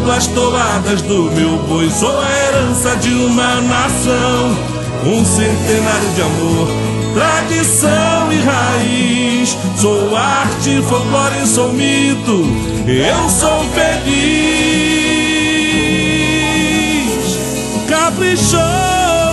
Canto as toadas do meu boi, sou a herança de uma nação, um centenário de amor, tradição e raiz. Sou arte, folclore, sou mito, eu sou feliz, caprichoso.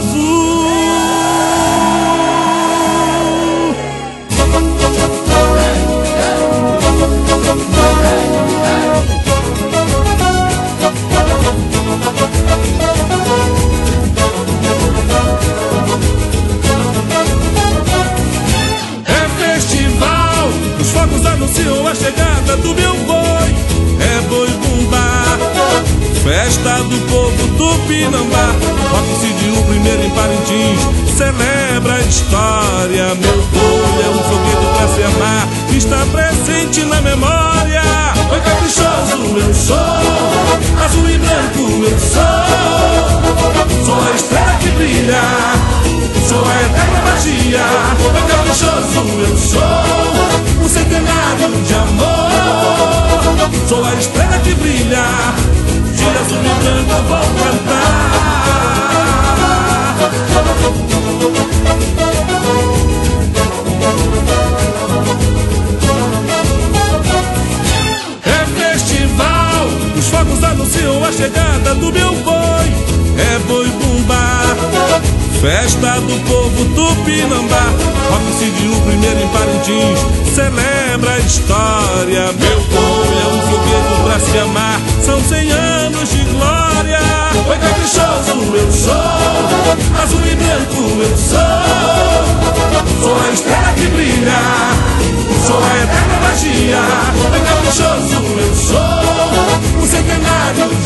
Anunciou a chegada do meu boi, é boi bumbá, festa do povo Tupinambá. Rock-se o primeiro em Parintins, celebra a história. Meu boi é um foguete pra se amar, está presente na memória. Oi caprichoso eu sou, azul e branco eu sou, sou a estrela que brilha, sou a eterna magia. Oi caprichoso eu sou, um centenário de amor, sou a estrela que brilha, de azul e branco eu vou cantar. É festival, os fogos anunciam a chegada do meu boi, é boi bumbá, festa do povo Tupinambá. Rock-se o primeiro em Parintins, celebra a história. Meu boi é um foguete pra se amar, são 100 anos de glória. Oi caprichoso eu sou, azul e branco eu sou, sou a estrela que brilha, sou a eterna magia. Oi caprichoso eu sou, um centenário